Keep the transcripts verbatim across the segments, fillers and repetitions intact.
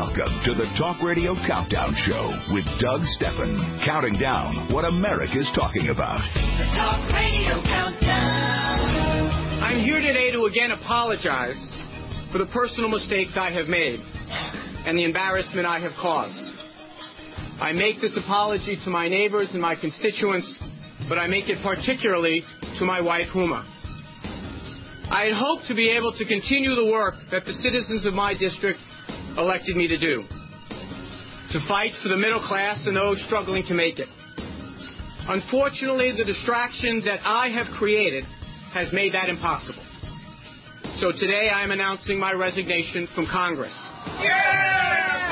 Welcome to the Talk Radio Countdown Show with Doug Steffen, counting down what America's talking about. The Talk Radio Countdown. I'm here today to again apologize for the personal mistakes I have made and the embarrassment I have caused. I make this apology to my neighbors and my constituents, but I make it particularly to my wife, Huma. I had hoped to be able to continue the work that the citizens of my district elected me to do, to fight for the middle class and those struggling to make it. Unfortunately, the distraction that I have created has made that impossible. So today I am announcing my resignation from Congress. Yeah!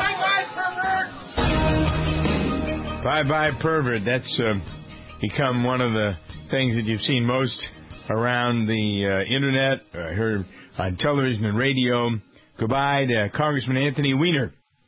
Bye-bye, pervert! Bye-bye, pervert. That's uh, become one of the things that you've seen most around the uh, Internet, uh, heard on television and radio. Goodbye to Congressman Anthony Weiner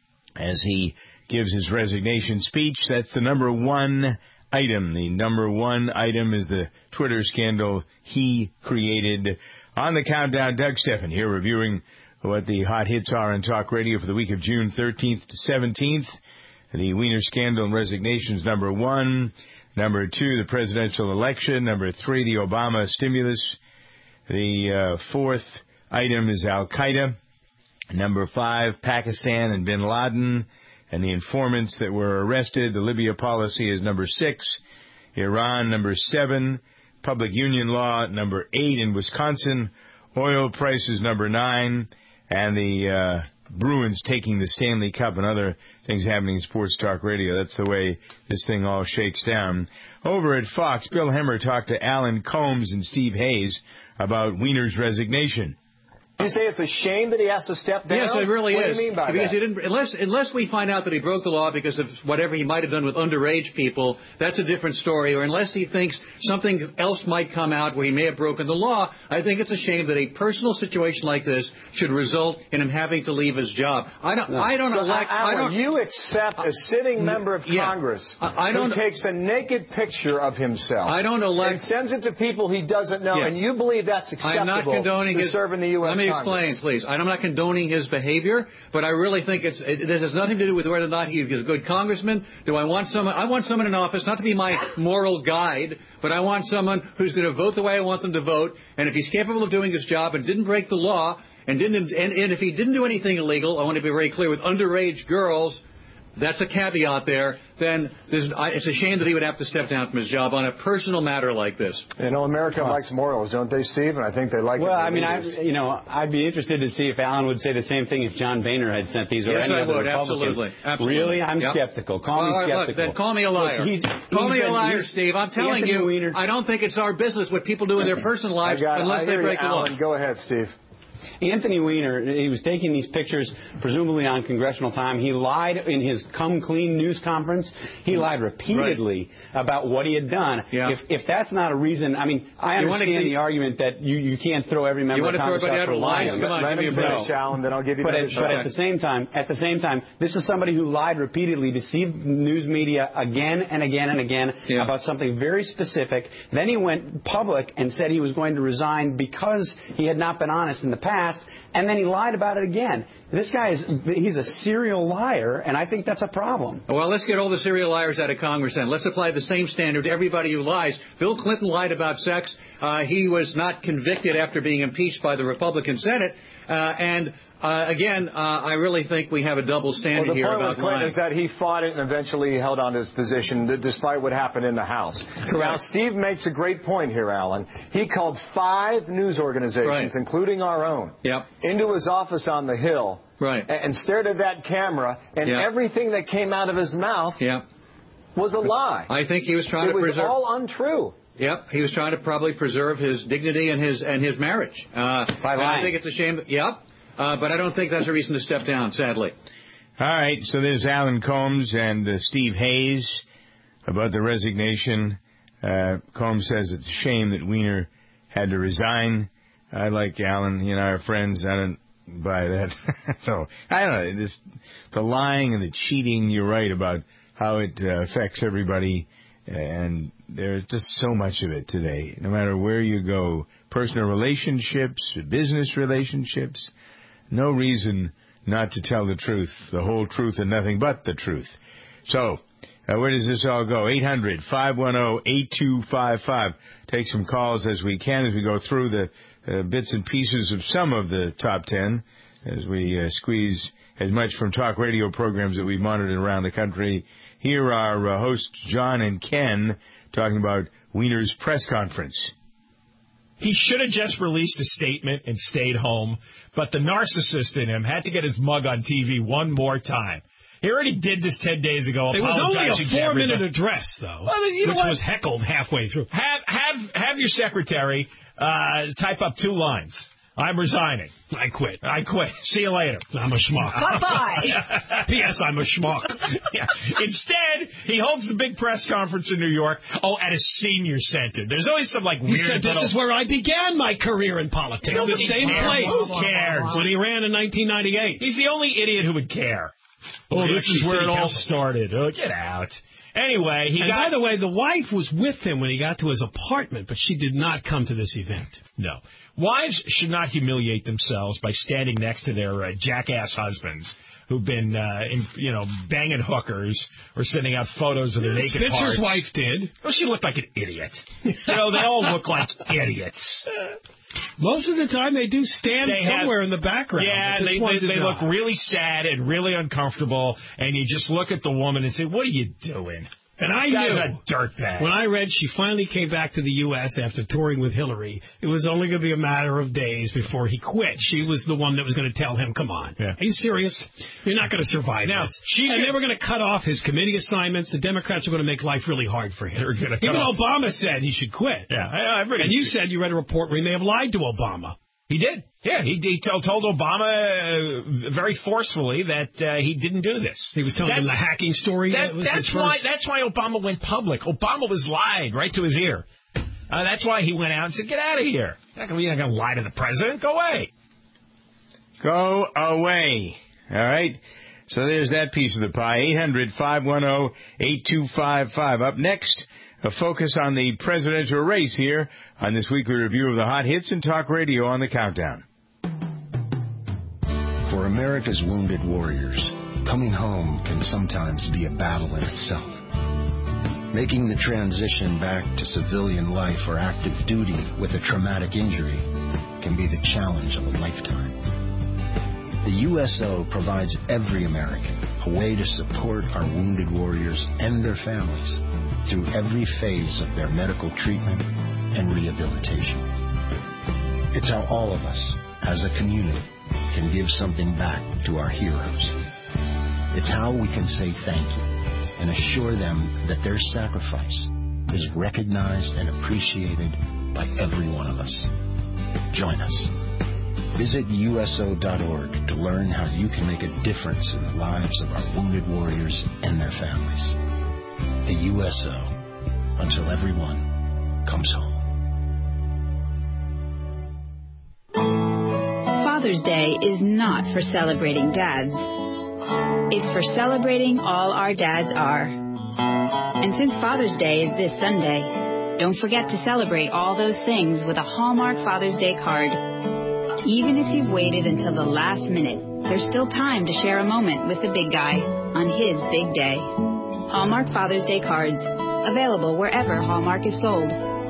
as he gives his resignation speech. That's the number one item. The number one item is the Twitter scandal he created. On the countdown, Doug Steffen here reviewing what the hot hits are on Talk Radio for the week of June thirteenth to seventeenth. The Weiner scandal and resignations, number one. Number two, the presidential election. Number three, the Obama stimulus. The uh, fourth item is Al-Qaeda. Number five, Pakistan and bin Laden and the informants that were arrested. The Libya policy is number six. Iran, number seven. Public union law, number eight in Wisconsin. Oil prices, number nine. And the uh, Bruins taking the Stanley Cup and other things happening in Sports Talk Radio. That's the way this thing all shakes down. Over at Fox, Bill Hemmer talked to Alan Combs and Steve Hayes about Weiner's resignation. You say it's a shame that he has to step down? Yes, it really what is. What do you mean by because that? He didn't, unless, unless we find out that he broke the law because of whatever he might have done with underage people, that's a different story. Or unless he thinks something else might come out where he may have broken the law, I think it's a shame that a personal situation like this should result in him having to leave his job. I don't. No. I don't so, elect. Alan, I don't. You accept a sitting member of yeah, Congress I, I don't, who takes a naked picture of himself. I don't elect. And sends it to people he doesn't know, yeah. and you believe that's acceptable. I'm not condoning to his, serve in the U S Let me Congress. explain, please. I'm not condoning his behavior, but I really think it's it, this has nothing to do with whether or not he's a good congressman. Do I want someone? I want someone in office not to be my moral guide, but I want someone who's going to vote the way I want them to vote. And if he's capable of doing his job and didn't break the law, and didn't, and, and if he didn't do anything illegal, I want to be very clear with underage girls. That's a caveat there. Then there's, I, it's a shame that he would have to step down from his job on a personal matter like this. You know, America uh, likes morals, don't they, Steve? And I think they like well, it. Well, I mean, I, you know, I'd be interested to see if Alan would say the same thing if John Boehner had sent these or yes, any I other would, Republican. Absolutely. absolutely. Really? I'm yep. skeptical. Call well, me skeptical. Look, then call me a liar. Look, he's, call he's me been, a liar, Steve. I'm telling Anthony you, Weiner. I don't think it's our business what people do in their personal lives got, unless they break you, the Alan. law. Go ahead, Steve. Anthony Weiner, he was taking these pictures, presumably on congressional time. He lied in his Come Clean news conference. He lied repeatedly right. about what he had done. Yeah. If if that's not a reason, I mean, I you understand the argument that you, you can't throw every member you of Congress out for lying. Come on, Let give him me a finish, Alan, then I'll give you but, at, shot. but at the same time, at the same time, this is somebody who lied repeatedly, deceived news media again and again and again yeah. about something very specific. Then he went public and said he was going to resign because he had not been honest in the past, and then he lied about it again. This guy is, he's a serial liar, and I think that's a problem. Well, let's get all the serial liars out of Congress then. Let's apply the same standard to everybody who lies. Bill Clinton lied about sex. Uh, he was not convicted after being impeached by the Republican Senate. Uh, and Uh, again, uh, I really think we have a double standard well, the here point about with Clinton lying. is that he fought it and eventually he held on to his position despite what happened in the House. Correct. Now, Steve makes a great point here, Alan. He called five news organizations, right. including our own, yep. into his office on the Hill right. and stared at that camera, and yep. everything that came out of his mouth yep. was a lie. I think he was trying it to was preserve... all untrue. Yep, he was trying to probably preserve his dignity and his and his marriage. Uh, By and lying. I think it's a shame. That, yep. Uh, but I don't think that's a reason to step down, sadly. All right, so there's Alan Combs and uh, Steve Hayes about the resignation. Uh, Combs says it's a shame that Weiner had to resign. I like Alan, you know, our friends. I don't buy that. So, I don't know, this, the lying and the cheating, you're right about how it uh, affects everybody. And there's just so much of it today, no matter where you go. Personal relationships, business relationships. No reason not to tell the truth, the whole truth, and nothing but the truth. So, uh, where does this all go? eight hundred, five one zero, eight two five five. Take some calls as we can as we go through the uh, bits and pieces of some of the top ten as we uh, squeeze as much from talk radio programs that we've monitored around the country. Here are uh, hosts John and Ken talking about Weiner's press conference. He should have just released a statement and stayed home, but the narcissist in him had to get his mug on T V one more time. He already did this ten days ago. It was only a four-minute address, though, well, you know which what? was heckled halfway through. Have have have your secretary uh, type up two lines. I'm resigning. I quit. I quit. See you later. I'm a schmuck. Bye-bye. P S. I'm a schmuck. Yeah. Instead, he holds the big press conference in New York. Oh, at a senior center. There's always some, like, he weird said, this little... is where I began my career in politics. Nobody the same cares. place. Who cares? When he ran in nineteen ninety-eight. He's the only idiot who would care. Oh, Well, this is where it all Council. started. Oh, get out. Anyway, he and got... by the way, the wife was with him when he got to his apartment, but she did not come to this event. No. Wives should not humiliate themselves by standing next to their uh, jackass husbands who've been, uh, in, you know, banging hookers or sending out photos of their naked Spitzer's parts. wife did. Well, she looked like an idiot. You know, they all look like idiots. Most of the time, they do stand They somewhere have, in the background. Yeah, but this they, one they, did they not. look really sad and really uncomfortable, and you just look at the woman and say, what are you doing? And I This guy's knew, a dirtbag. when I read she finally came back to the U S after touring with Hillary, it was only going to be a matter of days before he quit. She was the one that was going to tell him, come on, Yeah. are you serious? You're not going to survive Now, this. she's and gonna- they were going to cut off his committee assignments. The Democrats are going to make life really hard for him. They're gonna cut Even off- Obama said he should quit. Yeah, I, I've read And it. you said you read a report where he may have lied to Obama. He did. Yeah, he, he told, told Obama uh, very forcefully that uh, he didn't do this. He was telling that's, him the hacking story. That, that was that's his why. first- That's why Obama went public. Obama was lied right to his ear. Uh, that's why he went out and said, "Get out of here! You're not going to lie to the president. Go away." Go away. All right. So there's that piece of the pie. eight hundred, five one zero, eight two five five. Up next, a focus on the presidential race here on this weekly review of the hot hits and talk radio on the Countdown. For America's wounded warriors, coming home can sometimes be a battle in itself. Making the transition back to civilian life or active duty with a traumatic injury can be the challenge of a lifetime. The U S O provides every American a way to support our wounded warriors and their families through every phase of their medical treatment and rehabilitation. It's how all of us, as a community, can give something back to our heroes. It's how we can say thank you and assure them that their sacrifice is recognized and appreciated by every one of us. Join us. Visit U S O dot org to learn how you can make a difference in the lives of our wounded warriors and their families. The U S O, until everyone comes home. Father's Day is not for celebrating dads. It's for celebrating all our dads are. And since Father's Day is this Sunday, don't forget to celebrate all those things with a Hallmark Father's Day card. Even if you've waited until the last minute, there's still time to share a moment with the big guy on his big day. Hallmark Father's Day cards, available wherever Hallmark is sold.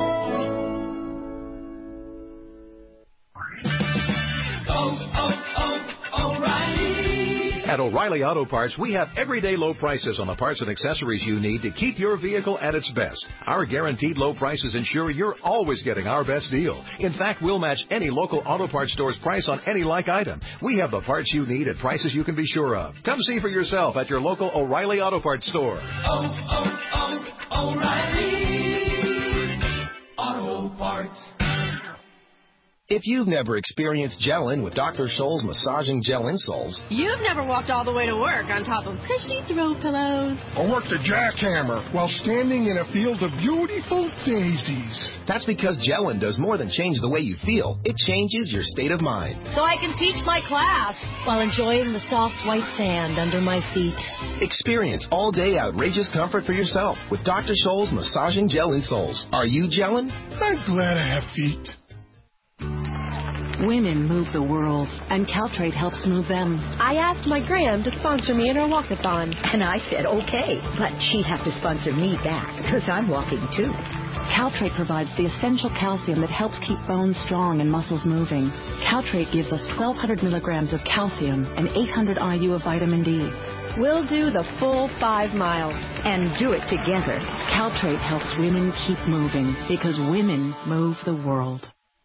At O'Reilly Auto Parts, we have everyday low prices on the parts and accessories you need to keep your vehicle at its best. Our guaranteed low prices ensure you're always getting our best deal. In fact, we'll match any local auto parts store's price on any like item. We have the parts you need at prices you can be sure of. Come see for yourself at your local O'Reilly Auto Parts store. Oh, oh, oh, O'Reilly Auto Parts. If you've never experienced gelling with Doctor Scholl's massaging gel insoles, You've never walked all the way to work on top of cushy throw pillows. Or worked a jackhammer while standing in a field of beautiful daisies. that's because gelling does more than change the way you feel. It changes your state of mind. So I can teach my class while enjoying the soft white sand under my feet. Experience all-day outrageous comfort for yourself with Doctor Scholl's massaging gel insoles. Are you gelling? I'm glad I have feet. Women move the world, and Caltrate helps move them. I asked my gram to sponsor me in her walkathon. And I said, okay, but she'd have to sponsor me back, because I'm walking too. Caltrate provides the essential calcium that helps keep bones strong and muscles moving. Caltrate gives us twelve hundred milligrams of calcium and eight hundred I U of vitamin D. We'll do the full five miles. And do it together. Caltrate helps women keep moving, because women move the world.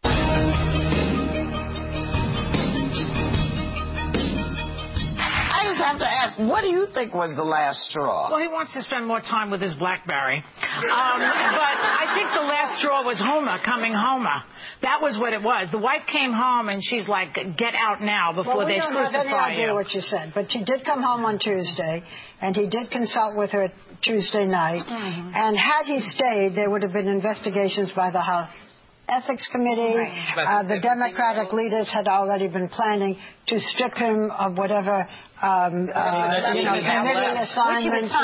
I just have to ask, what do you think was the last straw? Well, he wants to spend more time with his BlackBerry. Um, but I think the last straw was Homer coming Homer. That was what it was. The wife came home and she's like, get out now before well, we they don't crucify have any idea you. what you said, but she did come home on Tuesday, and he did consult with her Tuesday night. Mm-hmm. And had he stayed, there would have been investigations by the House Ethics Committee. Right. Uh, the Democratic leaders had already been planning to strip him of whatever um, uh, you know, committee assignments.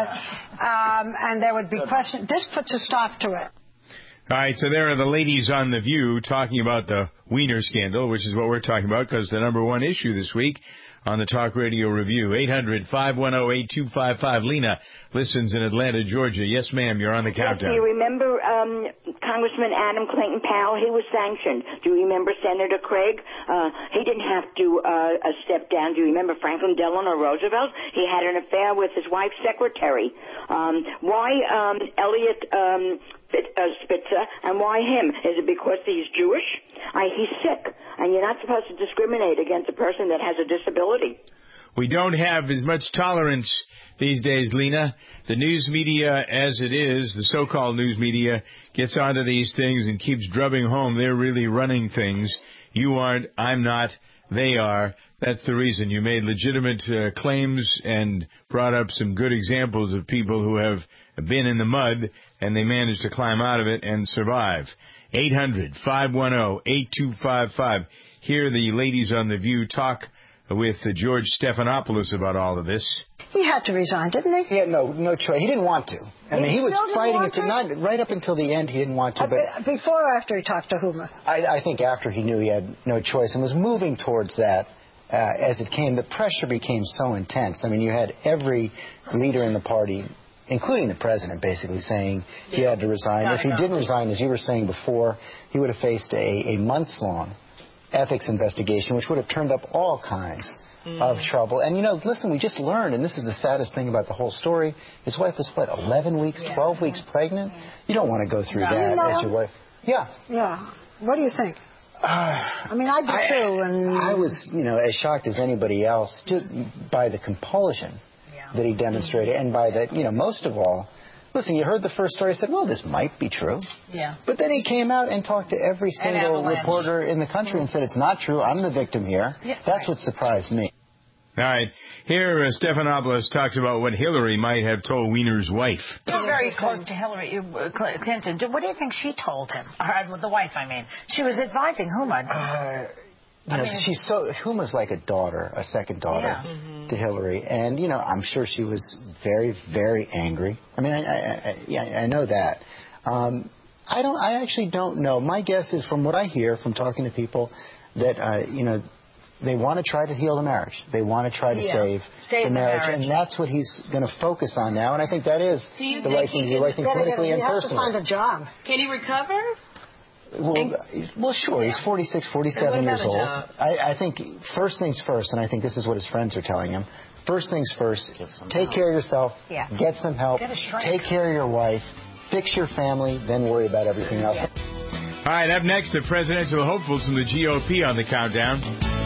Um, and there would be questions. This puts a stop to it. All right, so there are the ladies on The View talking about the Wiener scandal, which is what we're talking about because the number one issue this week on the Talk Radio Review. eight hundred, five one zero, eight two five five. Lena listens in Atlanta, Georgia. Yes, ma'am, you're on the countdown. Yes, do you remember um, Congressman Adam Clayton Powell? He was sanctioned. Do you remember Senator Craig? Uh, he didn't have to uh, uh, step down. Do you remember Franklin Delano Roosevelt? He had an affair with his wife's secretary. Um, why um, Elliot um, Spitzer, and why him? Is it because he's Jewish? I, he's sick, and you're not supposed to discriminate against a person that has a disability. We don't have as much tolerance these days, Lena. The news media, as it is, the so-called news media, gets onto these things and keeps drubbing home they're really running things. You aren't, I'm not, they are. That's the reason. You made legitimate uh, claims and brought up some good examples of people who have been in the mud and they managed to climb out of it and survive. eight hundred, five one zero, eight two five five. Hear the ladies on The View talk with uh, George Stephanopoulos about all of this. He had to resign, didn't he? He had no no choice. He didn't want to. I he mean, he was fighting it to, not right up until the end. He didn't want to. But before or after he talked to Hoover? I, I think after he knew he had no choice and was moving towards that. Uh, as it came, the pressure became so intense. I mean, you had every leader in the party, including the president, basically saying yeah. he had to resign. If he didn't resign, as you were saying before, he would have faced a, a months-long ethics investigation, which would have turned up all kinds mm. of trouble. And, you know, listen, we just learned, and this is the saddest thing about the whole story, his wife was, what, eleven weeks, yeah. twelve weeks pregnant? You don't want to go through no. that you know as your wife. Yeah. Yeah. What do you think? Uh, I mean, I do I, too. And I was, you know, as shocked as anybody else to, by the compulsion yeah. that he demonstrated, mm-hmm. and by that, you know, most of all, listen, you heard the first story, I said, well, this might be true. Yeah. But then he came out and talked to every single reporter in the country mm-hmm. and said, it's not true, I'm the victim here. Yeah, That's right. what surprised me. All right. Here, uh, Stephanopoulos talks about what Hillary might have told Wiener's wife. You're very close to Hillary uh, Clinton. What do you think she told him? Or the wife, I mean. She was advising Huma. Uh, you know, I mean, she's so Huma's like a daughter, a second daughter yeah. mm-hmm. to Hillary, and you know, I'm sure she was very, very angry. I mean, I, I, I, yeah, I know that. Um, I don't. I actually don't know. My guess is, from what I hear from talking to people, that uh, you know. They want to try to heal the marriage. They want to try to yeah. save, save the, marriage, the marriage, and that's what he's going to focus on now. And I think that is the right thing to do, right thing politically and personally. He has to find a job. Can he recover? Well, and, well, sure. He's forty-six, forty-seven years old. I, I think first things first, and I think this is what his friends are telling him. First things first, take help. care of yourself, yeah. get some help, get take care of your wife, fix your family, then worry about everything else. Yeah. All right, up next, the presidential hopefuls from the G O P on the countdown.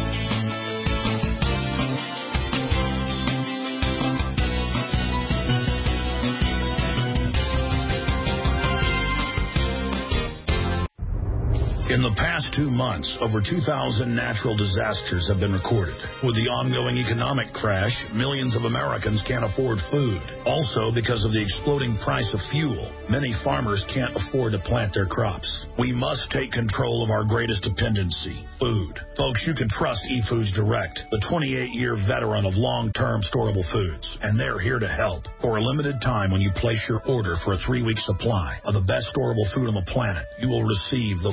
In the past two months, over two thousand natural disasters have been recorded. With the ongoing economic crash, millions of Americans can't afford food. Also, because of the exploding price of fuel, many farmers can't afford to plant their crops. We must take control of our greatest dependency, food. Folks, you can trust eFoods Direct, the twenty-eight year veteran of long-term storable foods, and they're here to help. For a limited time, when you place your order for a three week supply of the best storable food on the planet, you will receive the fourth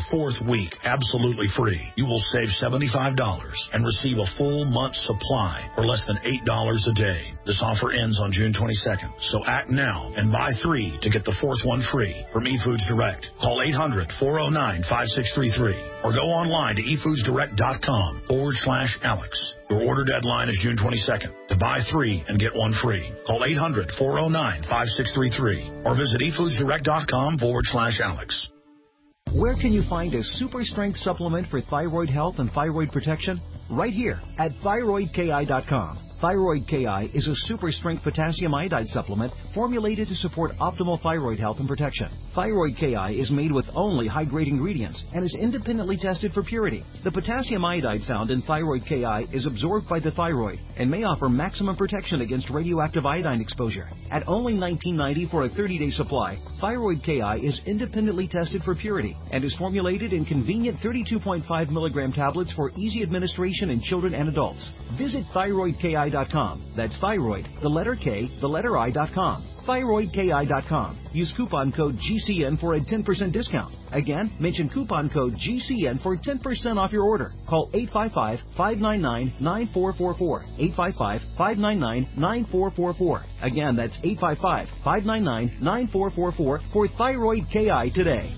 week absolutely free. You will save seventy-five dollars and receive a full month's supply for less than eight dollars a day. This offer ends on June twenty-second, so act now and buy three to get the fourth one free from eFoods Direct. Call eight hundred, four oh nine, five six three three or go online to efoodsdirect.com forward slash Alex. Your order deadline is June twenty-second. To buy three and get one free, call eight hundred, four oh nine, five six three three or visit efoodsdirect.com forward slash Alex. Where can you find a super strength supplement for thyroid health and thyroid protection? Right here at thyroid k i dot com. Thyroid K I is a super strength potassium iodide supplement formulated to support optimal thyroid health and protection. Thyroid K I is made with only high-grade ingredients and is independently tested for purity. The potassium iodide found in Thyroid K I is absorbed by the thyroid and may offer maximum protection against radioactive iodine exposure. At only nineteen ninety dollars for a thirty-day supply, Thyroid K I is independently tested for purity and is formulated in convenient thirty-two point five milligram tablets for easy administration in children and adults. Visit thyroid k i dot com. That's thyroid, the letter K, the letter I dot com. thyroid k i dot com. Use coupon code G C N for a ten percent discount. Again, mention coupon code G C N for ten percent off your order. Call eight five five, five nine nine, nine four four four. eight five five, five nine nine, nine four four four. Again, that's eight five five, five nine nine, nine four four four for Thyroid K I today.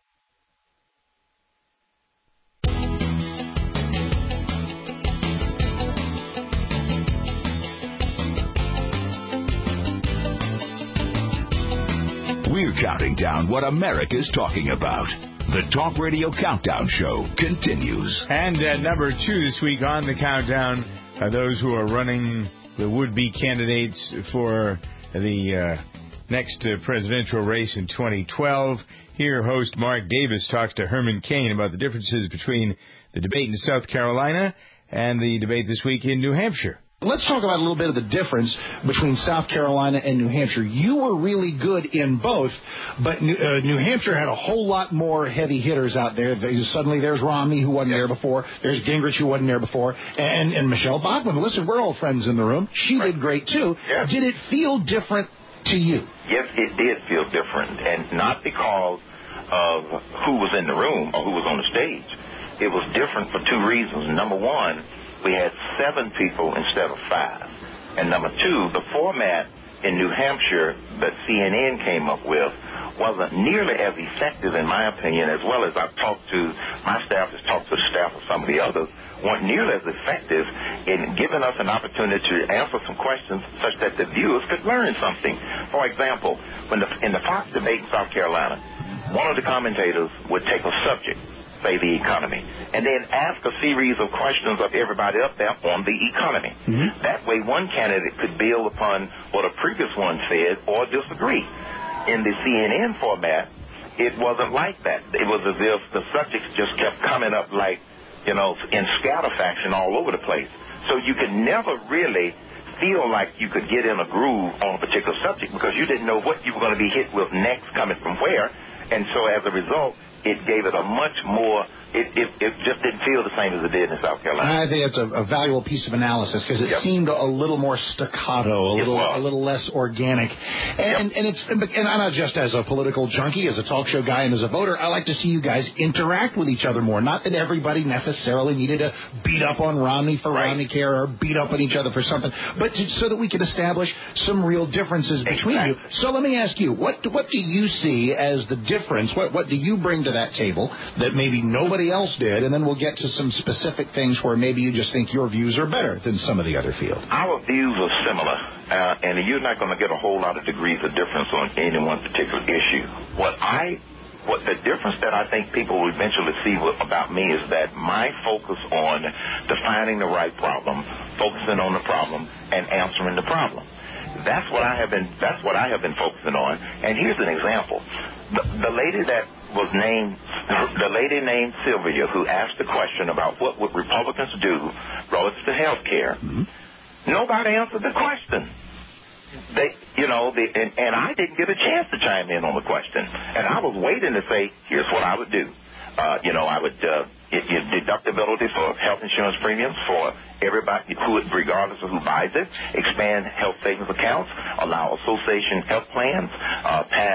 We're counting down what America's talking about. The Talk Radio Countdown Show continues. And at number two this week on the countdown are those who are running the would-be candidates for the uh, next uh, presidential race in twenty twelve. Here, host Mark Davis talks to Herman Cain about the differences between the debate in South Carolina and the debate this week in New Hampshire. Let's talk about a little bit of the difference between South Carolina and New Hampshire. You were really good in both, but New, uh, New Hampshire had a whole lot more heavy hitters out there. Suddenly there's Romney, who wasn't there before. There's Gingrich, who wasn't there before. And, and Michelle Bachmann. Listen, we're all friends in the room. She right. did great, too. Yeah. Did it feel different to you? Yes, it did feel different, and not because of who was in the room or who was on the stage. It was different for two reasons. Number one, we had seven people instead of five. And number two, the format in New Hampshire that C N N came up with wasn't nearly as effective, in my opinion, as well as I've talked to, my staff has talked to the staff of some of the others, weren't nearly as effective in giving us an opportunity to answer some questions such that the viewers could learn something. For example, when the, in the Fox debate in South Carolina, one of the commentators would take a subject, say the economy, and then ask a series of questions of everybody up there on the economy. Mm-hmm. That way one candidate could build upon what a previous one said or disagree. In the C N N format, it wasn't like that. It was as if the subjects just kept coming up like, you know, in scatter fashion all over the place. So you could never really feel like you could get in a groove on a particular subject because you didn't know what you were going to be hit with next, coming from where. And so as a result, it gave it a much more, it, it, it just didn't feel the same as it did in South Carolina. I think it's a, a valuable piece of analysis because it yep. seemed a little more staccato, a little a little less organic. And, yep. and it's and I'm not just as a political junkie, as a talk show guy, and as a voter, I like to see you guys interact with each other more. Not that everybody necessarily needed to beat up on Romney for right. Romney Care or beat up on each other for something, but to, so that we could establish some real differences between exactly. you. So let me ask you, what what do you see as the difference? What what do you bring to that table that maybe nobody else did? And then we'll get to some specific things where maybe you just think your views are better than some of the other field. Our views are similar, uh, and you're not going to get a whole lot of degrees of difference on any one particular issue. What I, what the difference that I think people will eventually see with, about me is that my focus on defining the right problem, focusing on the problem, and answering the problem. That's what I have been. That's what I have been focusing on. And here's an example: the, the lady that was named, the lady named Sylvia, who asked the question about what would Republicans do relative to health care. Mm-hmm. Nobody answered the question. They, you know, the, and, and I didn't get a chance to chime in on the question. And I was waiting to say, here's what I would do. Uh, you know, I would uh, it, it, deductibility for health insurance premiums for everybody, who, regardless of who buys it, expand health savings accounts, allow association health plans, uh, pass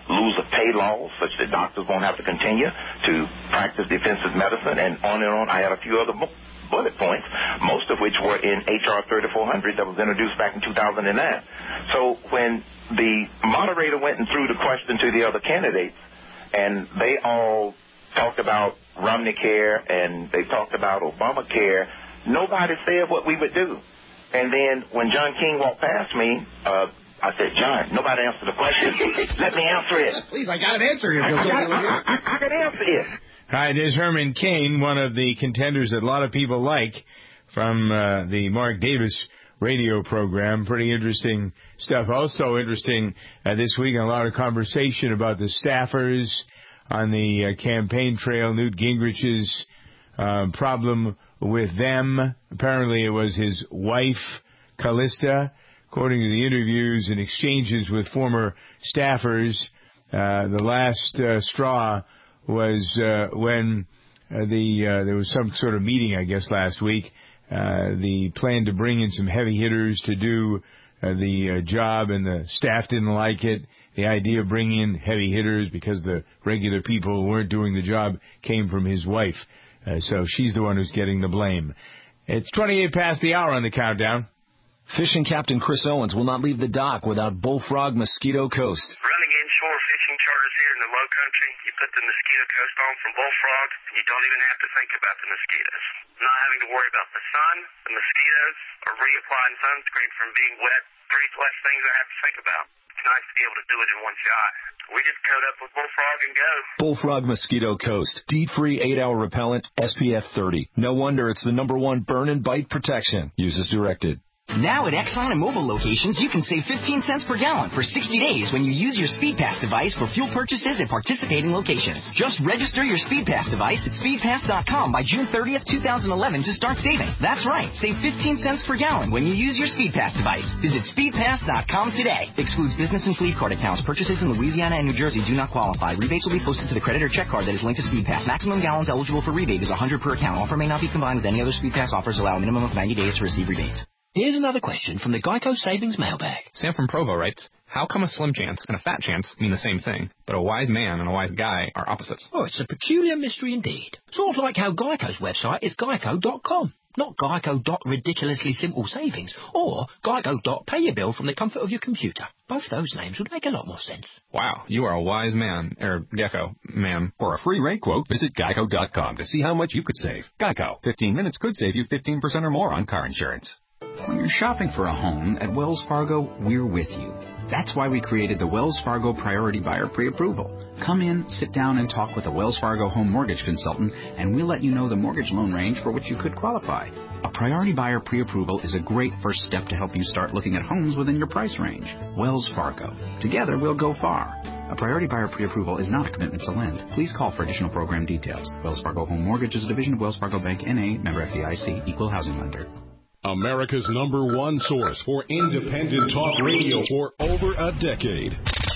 lose of pay laws such that doctors won't have to continue to practice defensive medicine, and on and on. I had a few other bu- bullet points, most of which were in H R thirty-four hundred that was introduced back in two thousand nine. So when the moderator went and threw the question to the other candidates, and they all talked about Romney Care and they talked about Obamacare, nobody said what we would do. And then when John King walked past me, uh, I said, John, nobody answered the question. Let me answer it. Please, I got an answer here. I, I, I, I, I can answer it. Hi, it is Herman Cain, one of the contenders that a lot of people like from uh, the Mark Davis radio program. Pretty interesting stuff. Also interesting uh, this week, a lot of conversation about the staffers on the uh, campaign trail. Newt Gingrich's uh, problem with them. Apparently it was his wife, Callista. According to the interviews and exchanges with former staffers, uh, the last uh, straw was uh, when uh, the uh, there was some sort of meeting, I guess, last week. Uh, the plan to bring in some heavy hitters to do uh, the uh, job, and the staff didn't like it. The idea of bringing in heavy hitters because the regular people who weren't doing the job came from his wife. Uh, so she's the one who's getting the blame. It's twenty-eight past the hour on the countdown. Fishing captain Chris Owens will not leave the dock without Bullfrog Mosquito Coast. Running inshore fishing charters here in the low country, you put the Mosquito Coast on from Bullfrog, and you don't even have to think about the mosquitoes. Not having to worry about the sun, the mosquitoes, or reapplying sunscreen from being wet. Three less things I have to think about. It's nice to be able to do it in one shot. We just coat up with Bullfrog and go. Bullfrog Mosquito Coast. Deed-free eight hour repellent, S P F thirty. No wonder it's the number one burn and bite protection. Use as directed. Now at Exxon and Mobil locations, you can save fifteen cents per gallon for sixty days when you use your SpeedPass device for fuel purchases at participating locations. Just register your SpeedPass device at speed pass dot com by June thirtieth, twenty eleven to start saving. That's right, save fifteen cents per gallon when you use your SpeedPass device. Visit speed pass dot com today. Excludes business and fleet card accounts. Purchases in Louisiana and New Jersey do not qualify. Rebates will be posted to the credit or check card that is linked to SpeedPass. Maximum gallons eligible for rebate is one hundred per account. Offer may not be combined with any other SpeedPass offers. Allow a minimum of ninety days to receive rebates. Here's another question from the Geico Savings Mailbag. Sam from Provo writes, how come a slim chance and a fat chance mean the same thing, but a wise man and a wise guy are opposites? Oh, it's a peculiar mystery indeed. Sort of like how Geico's website is geico dot com. Not geico dot ridiculously simple savings or geico dot pay your bill from the comfort of your computer. Both those names would make a lot more sense. Wow, you are a wise man, er, Gecko, ma'am. For a free rate quote, visit geico dot com to see how much you could save. Geico, fifteen minutes could save you fifteen percent or more on car insurance. When you're shopping for a home, at Wells Fargo, we're with you. That's why we created the Wells Fargo Priority Buyer Pre-Approval. Come in, sit down, and talk with a Wells Fargo home mortgage consultant, and we'll let you know the mortgage loan range for which you could qualify. A Priority Buyer Pre-Approval is a great first step to help you start looking at homes within your price range. Wells Fargo. Together, we'll go far. A Priority Buyer Pre-Approval is not a commitment to lend. Please call for additional program details. Wells Fargo Home Mortgage is a division of Wells Fargo Bank, N A, member F D I C, equal housing lender. America's number one source for independent talk radio for over a decade.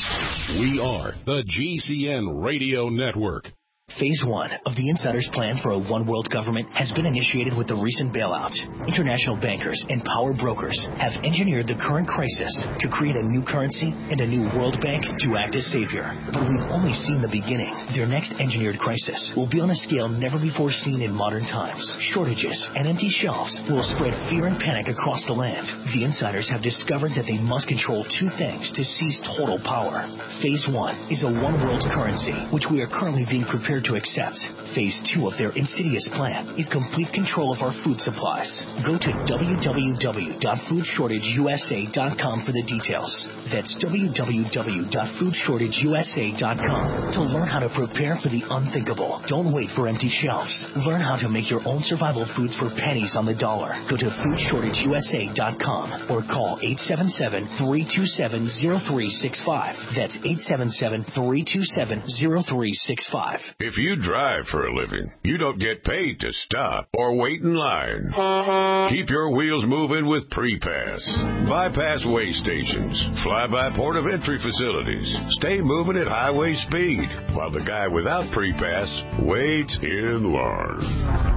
We are the G C N Radio Network. Phase one of the insider's plan for a one-world government has been initiated with the recent bailout. International bankers and power brokers have engineered the current crisis to create a new currency and a new World Bank to act as savior. But we've only seen the beginning. Their next engineered crisis will be on a scale never before seen in modern times. Shortages and empty shelves will spread fear and panic across the land. The insiders have discovered that they must control two things to seize total power. Phase one is a one-world currency, which we are currently being prepared to accept. Phase two of their insidious plan is complete control of our food supplies. Go to w w w dot food shortage u s a dot com for the details. That's w w w dot food shortage u s a dot com to learn how to prepare for the unthinkable. Don't wait for empty shelves. Learn how to make your own survival foods for pennies on the dollar. Go to food shortage u s a dot com or call eight seven seven, three two seven, zero three six five. That's eight seven seven, three two seven, zero three six five. If you drive for a living, you don't get paid to stop or wait in line. Keep your wheels moving with Pre-Pass. Bypass way stations, fly-by port of entry facilities. Stay moving at highway speed while the guy without Pre-Pass waits in line.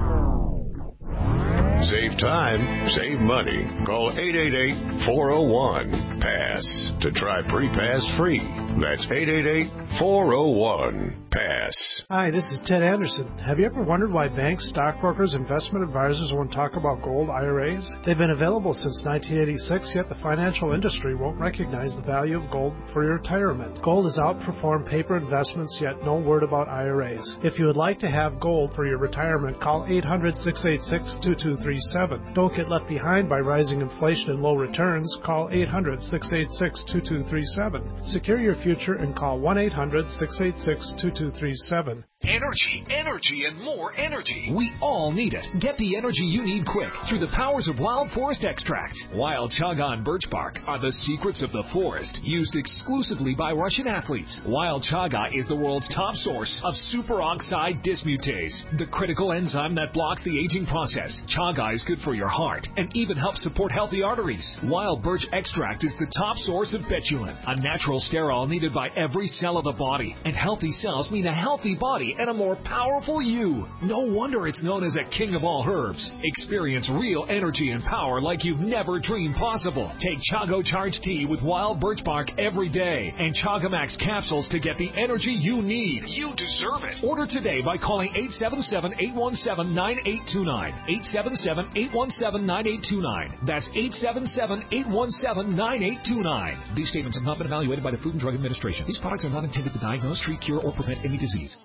Save time, save money. Call eight eight eight, four oh one, PASS to try Pre-Pass free. That's eight eight eight, four oh one, pass. Hi, this is Ted Anderson. Have you ever wondered why banks, stockbrokers, investment advisors won't talk about gold I R As? They've been available since nineteen eighty-six, yet the financial industry won't recognize the value of gold for your retirement. Gold has outperformed paper investments, yet no word about I R As. If you would like to have gold for your retirement, call eight hundred, six eight six, two two three seven. Don't get left behind by rising inflation and low returns. Call eight hundred, six eight six, two two three seven. Secure your future and call one eight hundred, six eight six, two two three seven. Energy, energy, and more energy. We all need it. Get the energy you need quick through the powers of Wild Forest Extracts. Wild Chaga and birch bark are the secrets of the forest, used exclusively by Russian athletes. Wild Chaga is the world's top source of superoxide dismutase, the critical enzyme that blocks the aging process. Chaga is good for your heart and even helps support healthy arteries. Wild birch extract is the top source of betulin, a natural sterol needed by every cell of the body. And healthy cells mean a healthy body and a more powerful you. No wonder it's known as a king of all herbs. Experience real energy and power like you've never dreamed possible. Take Chago Charge Tea with wild birch bark every day and Chaga Max capsules to get the energy you need. You deserve it. Order today by calling eight seven seven, eight one seven, nine eight two nine. eight seven seven, eight one seven, nine eight two nine. That's eight seven seven, eight one seven, nine eight two nine. These statements have not been evaluated by the Food and Drug Administration. These products are not intended to diagnose, treat, cure, or prevent any disease.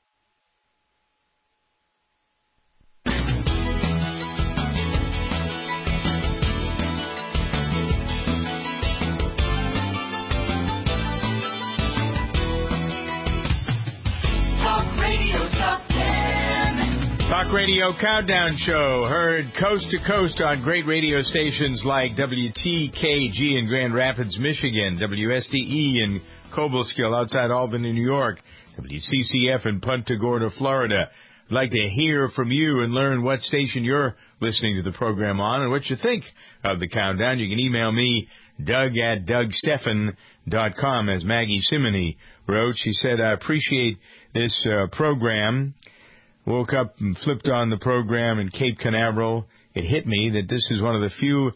Talk Radio Countdown Show, heard coast to coast on great radio stations like W T K G in Grand Rapids, Michigan, W S D E in Cobleskill outside Albany, New York, W C C F in Punta Gorda, Florida. I'd like to hear from you and learn what station you're listening to the program on and what you think of the countdown. You can email me, Doug at Doug Stephan dot com, as Maggie Simony wrote. She said, I appreciate this uh, program. Woke up and flipped on the program in Cape Canaveral. It hit me that this is one of the few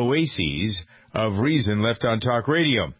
oases of reason left on talk radio.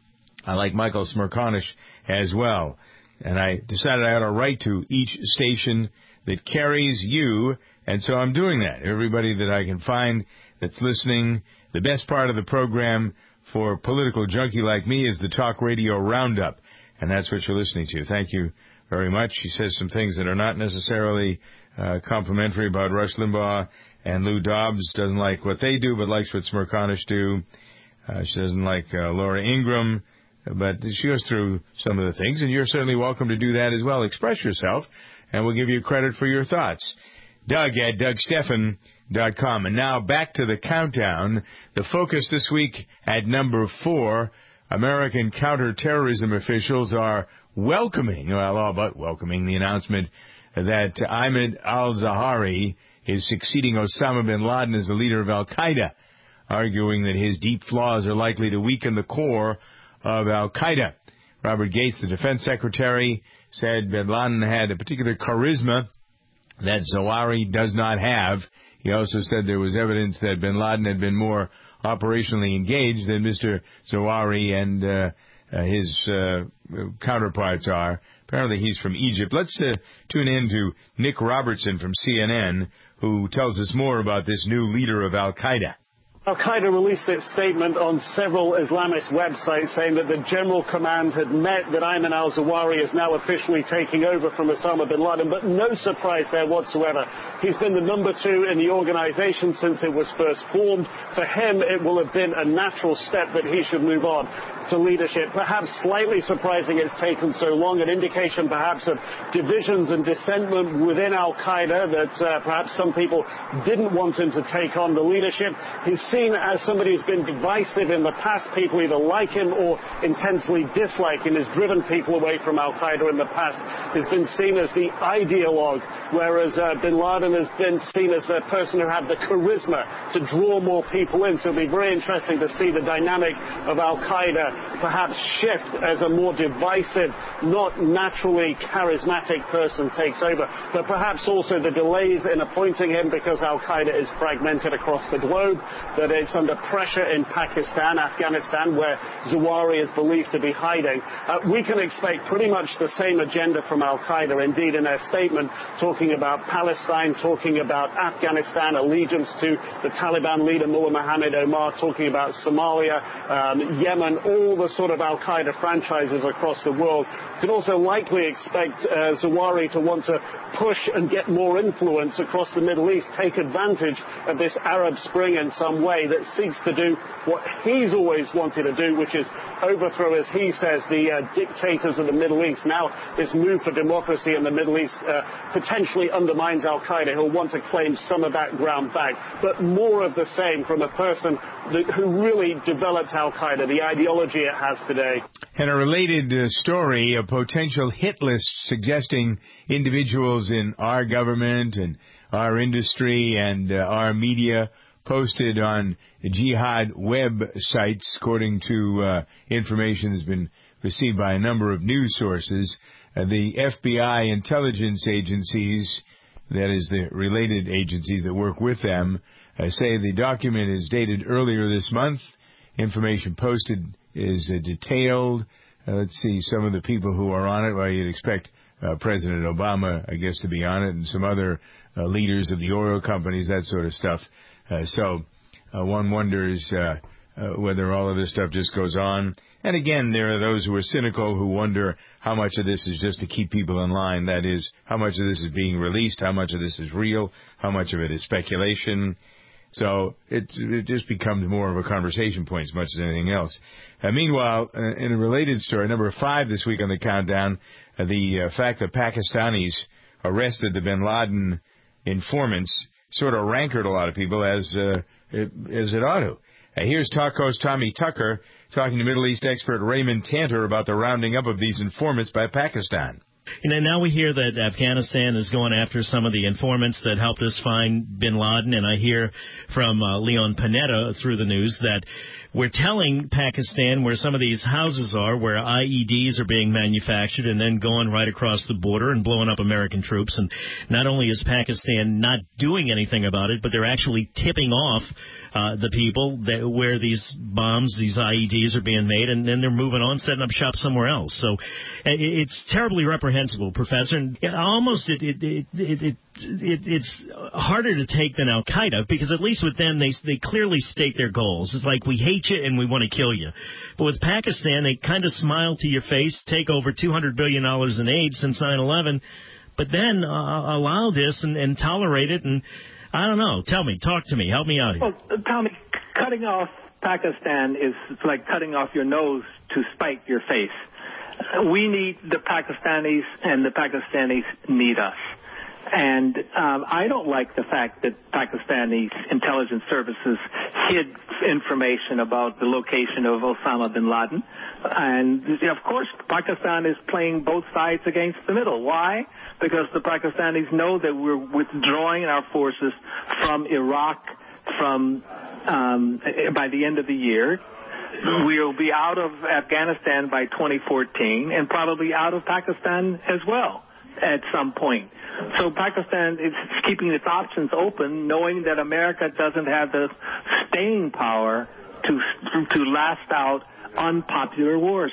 I like Michael Smerconish as well. And I decided I ought to write to each station that carries you, and so I'm doing that. Everybody that I can find that's listening. The best part of the program for a political junkie like me is the Talk Radio Roundup, and that's what you're listening to. Thank you very much. She says some things that are not necessarily uh, complimentary about Rush Limbaugh and Lou Dobbs. Doesn't like what they do, but likes what Smerconish do. Uh, she doesn't like uh, Laura Ingraham, but she goes through some of the things, and you're certainly welcome to do that as well. Express yourself, and we'll give you credit for your thoughts. Doug at Doug Stephan dot com. And now back to the countdown. The focus this week at number four, American counterterrorism officials are welcoming, well, all but welcoming, the announcement that Ahmed al-Zawahiri is succeeding Osama bin Laden as the leader of al-Qaeda, arguing that his deep flaws are likely to weaken the core of al-Qaeda. Robert Gates, the defense secretary, said bin Laden had a particular charisma that Zawahiri does not have. He also said there was evidence that bin Laden had been more operationally engaged than Mister Zawahiri and uh, uh, his uh, counterparts are. Apparently he's from Egypt. Let's uh, tune in to Nick Robertson from C N N, who tells us more about this new leader of al-Qaeda. Al-Qaeda released its statement on several Islamist websites saying that the General Command had met, that Ayman al-Zawahiri is now officially taking over from Osama bin Laden, but no surprise there whatsoever. He's been the number two in the organization since it was first formed. For him, it will have been a natural step that he should move on to leadership. Perhaps slightly surprising it's taken so long, an indication perhaps of divisions and dissentment within al-Qaeda, that uh, perhaps some people didn't want him to take on the leadership. He's seen as somebody who's been divisive in the past. People either like him or intensely dislike him. Has driven people away from al-Qaeda in the past. He's been seen as the ideologue, whereas uh, bin Laden has been seen as the person who had the charisma to draw more people in. So it'll be very interesting to see the dynamic of al-Qaeda perhaps shift as a more divisive, not naturally charismatic person takes over. But perhaps also the delays in appointing him, because al-Qaeda is fragmented across the globe. The that it's under pressure in Pakistan, Afghanistan, where Zawahiri is believed to be hiding. Uh, we can expect pretty much the same agenda from al-Qaeda. Indeed, in their statement, talking about Palestine, talking about Afghanistan, allegiance to the Taliban leader Mullah Mohammed Omar, talking about Somalia, um, Yemen, all the sort of al-Qaeda franchises across the world. You can also likely expect uh, Zawahiri to want to push and get more influence across the Middle East, take advantage of this Arab Spring in some way that seeks to do what he's always wanted to do, which is overthrow, as he says, the uh, dictators of the Middle East. Now, this move for democracy in the Middle East uh, potentially undermines al-Qaeda. He'll want to claim some of that ground back, but more of the same from a person that, who really developed al-Qaeda, the ideology it has today. And a related uh, story, a potential hit list suggesting individuals in our government and our industry and uh, our media posted on jihad websites, according to uh, information that's been received by a number of news sources. Uh, the F B I intelligence agencies, that is the related agencies that work with them, uh, say the document is dated earlier this month. Information posted is uh, detailed. Uh, let's see some of the people who are on it. Well, you'd expect uh, President Obama, I guess, to be on it, and some other uh, leaders of the oil companies, that sort of stuff. Uh, so uh, one wonders uh, uh, whether all of this stuff just goes on. And again, there are those who are cynical who wonder how much of this is just to keep people in line. That is, how much of this is being released, how much of this is real, how much of it is speculation. So it, it just becomes more of a conversation point as much as anything else. Uh, meanwhile, uh, in a related story, number five this week on the countdown, uh, the uh, fact that Pakistanis arrested the bin Laden informants sort of rankered a lot of people, as uh, it, as it ought to. Uh, here's talk host Tommy Tucker talking to Middle East expert Raymond Tanter about the rounding up of these informants by Pakistan. You know, now we hear that Afghanistan is going after some of the informants that helped us find bin Laden, and I hear from uh, Leon Panetta through the news that we're telling Pakistan where some of these houses are, where I E Ds are being manufactured and then going right across the border and blowing up American troops. And not only is Pakistan not doing anything about it, but they're actually tipping off uh, the people that, where these bombs, these I E Ds are being made, and then they're moving on, setting up shop somewhere else. So it, it's terribly reprehensible, Professor. And almost it, it, it, it, it It, it's harder to take than al-Qaeda, because at least with them, they they clearly state their goals. It's like, we hate you and we want to kill you. But with Pakistan, they kind of smile to your face, take over two hundred billion dollars in aid since nine eleven, but then uh, allow this and, and tolerate it. And I don't know. Tell me. Talk to me. Help me out here. Well, Tommy, cutting off Pakistan is like cutting off your nose to spite your face. We need the Pakistanis, and the Pakistanis need us. And um, I don't like the fact that Pakistani intelligence services hid information about the location of Osama bin Laden. And, of course, Pakistan is playing both sides against the middle. Why? Because the Pakistanis know that we're withdrawing our forces from Iraq from um, by the end of the year. We'll be out of Afghanistan by twenty fourteen, and probably out of Pakistan as well at some point. So Pakistan is keeping its options open, knowing that America doesn't have the staying power to to last out unpopular wars.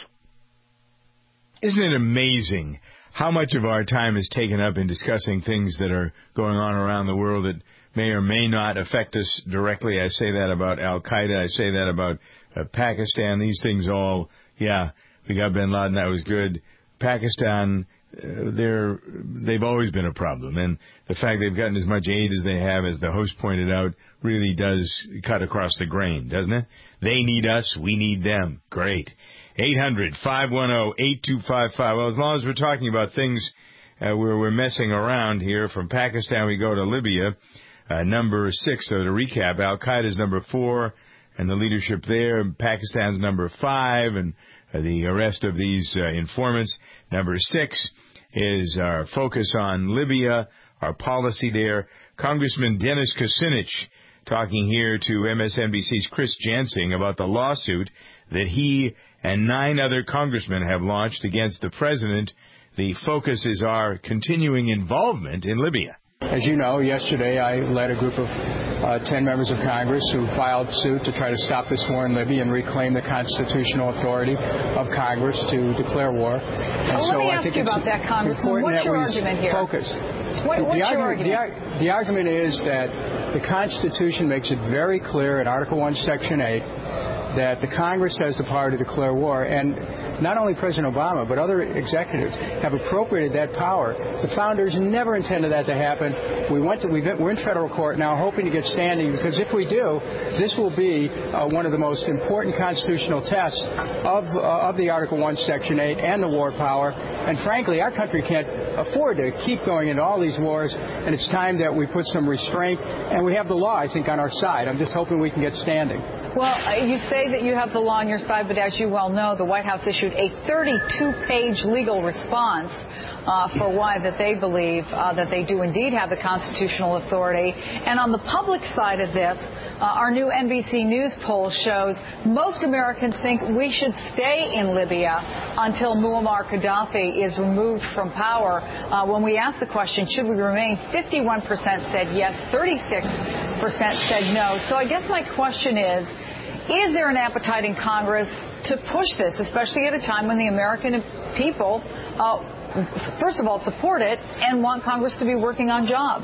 Isn't it amazing how much of our time is taken up in discussing things that are going on around the world that may or may not affect us directly? I say that about al-Qaeda. I say that about uh, Pakistan. These things all, yeah, we got bin Laden. That was good. Pakistan, Uh, they're, they've always been a problem, and the fact they've gotten as much aid as they have, as the host pointed out, really does cut across the grain, doesn't it? They need us, we need them. Great. eight hundred, five one zero, eight two five five. Well, as long as we're talking about things uh, where we're messing around here, from Pakistan we go to Libya, uh, number six. So to recap, Al-Qaeda's number four, and the leadership there. Pakistan's number five, and uh, the arrest of these uh, informants. Number six is our focus on Libya, our policy there. Congressman Dennis Kucinich talking here to M S N B C's Chris Jansing about the lawsuit that he and nine other congressmen have launched against the president. The focus is our continuing involvement in Libya. As you know, yesterday I led a group of uh, ten members of Congress who filed suit to try to stop this war in Libya and reclaim the constitutional authority of Congress to declare war. And well, so let me I ask think you it's about that, Congressman. important What's that your we argument here? focus. What, what's the your argument, argument? The, the argument is that the Constitution makes it very clear in Article one, Section eight, that the Congress has the power to declare war, and not only President Obama, but other executives have appropriated that power. The founders never intended that to happen. We went to, we've, we're in federal court now hoping to get standing, because if we do, this will be uh, one of the most important constitutional tests of, uh, of the Article one, Section eight, and the war power. And frankly, our country can't afford to keep going into all these wars, and it's time that we put some restraint, and we have the law, I think, on our side. I'm just hoping we can get standing. Well, you say that you have the law on your side, but as you well know, the White House issued a thirty-two page legal response uh, for why that they believe uh, that they do indeed have the constitutional authority. And on the public side of this, uh, our new N B C News poll shows most Americans think we should stay in Libya until Muammar Gaddafi is removed from power. Uh, when we asked the question, should we remain, fifty-one percent said yes, thirty-six percent said no. So I guess my question is, is there an appetite in Congress to push this, especially at a time when the American people, uh, first of all, support it and want Congress to be working on jobs?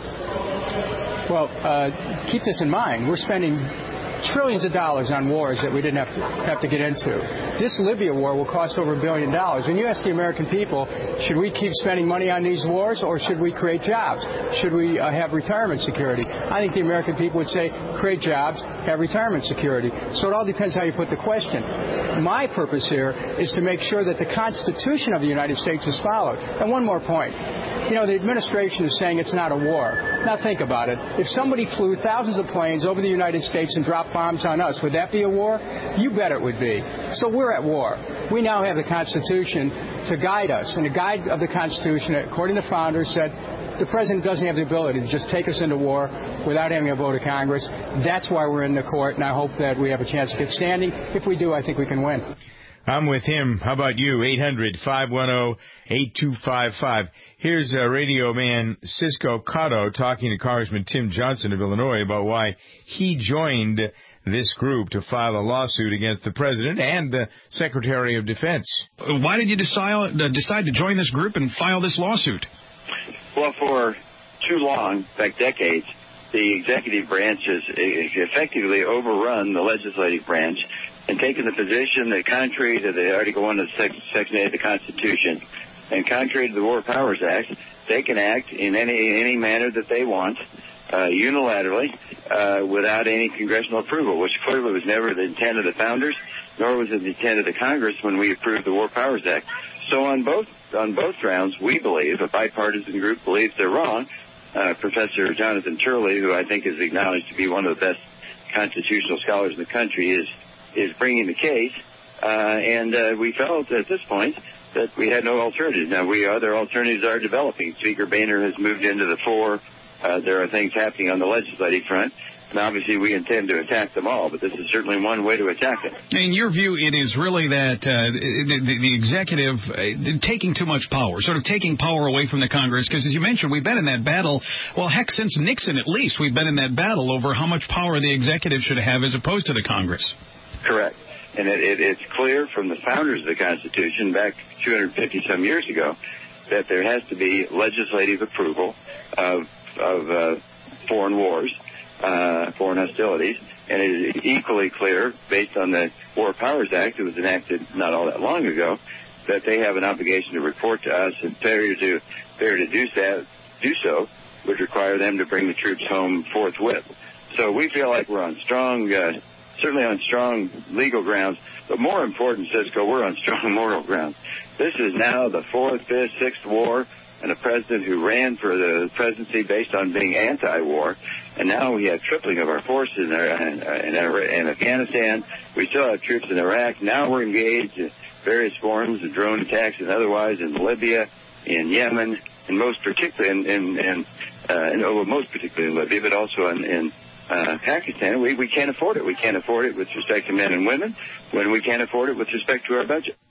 Well, uh, keep this in mind. We're spending trillions of dollars on wars that we didn't have to have to get into. This Libya war will cost over a billion dollars. When you ask the American people, should we keep spending money on these wars, or should we create jobs? Should we uh, have retirement security? I think the American people would say, create jobs, have retirement security. So it all depends how you put the question. My purpose here is to make sure that the Constitution of the United States is followed. And one more point. You know, the administration is saying it's not a war. Now think about it. If somebody flew thousands of planes over the United States and dropped bombs on us, would that be a war? You bet it would be. So we're at war. We now have the Constitution to guide us. And the guide of the Constitution, according to the founders, said the president doesn't have the ability to just take us into war without having a vote of Congress. That's why we're in the court, and I hope that we have a chance to get standing. If we do, I think we can win. I'm with him. How about you? eight hundred, five one zero, eight two five five. Here's uh, radio man Cisco Cotto talking to Congressman Tim Johnson of Illinois about why he joined this group to file a lawsuit against the president and the Secretary of Defense. Why did you decide, uh, decide to join this group and file this lawsuit? Well, for too long, in fact, decades, the executive branch has effectively overrun the legislative branch and taken the position that, contrary to the Article one of Section eight of the Constitution and contrary to the War Powers Act, they can act in any any manner that they want, uh, unilaterally, uh, without any congressional approval, which clearly was never the intent of the founders, nor was it the intent of the Congress when we approved the War Powers Act. So on both on both grounds, we believe, a bipartisan group believes they're wrong. Uh, Professor Jonathan Turley, who I think is acknowledged to be one of the best constitutional scholars in the country, is is bringing the case, uh, and uh, we felt at this point that we had no alternative. Now, we other alternatives are developing. Speaker Boehner has moved into the fore. Uh, there are things happening on the legislative front, and obviously we intend to attack them all, but this is certainly one way to attack it. In your view, it is really that uh, the, the executive uh, taking too much power, sort of taking power away from the Congress, because as you mentioned, we've been in that battle, well, heck, since Nixon at least, we've been in that battle over how much power the executive should have as opposed to the Congress. Correct. And it, it, it's clear from the founders of the Constitution back two hundred fifty some years ago that there has to be legislative approval of, of uh, foreign wars, uh, foreign hostilities. And it is equally clear, based on the War Powers Act that was enacted not all that long ago, that they have an obligation to report to us, and failure to, failure to do, that, do so would require them to bring the troops home forthwith. So we feel like we're on strong... Uh, certainly on strong legal grounds, but more important, Cisco, we're on strong moral grounds. This is now the fourth, fifth, sixth war, and a president who ran for the presidency based on being anti-war, and now we have tripling of our forces in, in, in Afghanistan. We still have troops in Iraq. Now we're engaged in various forms of drone attacks and otherwise in Libya, in Yemen, and most particularly in, in, in, uh, in oh, most particularly in Libya, but also in, in Uh, Pakistan. We, we can't afford it. We can't afford it with respect to men and women when we can't afford it with respect to our budget.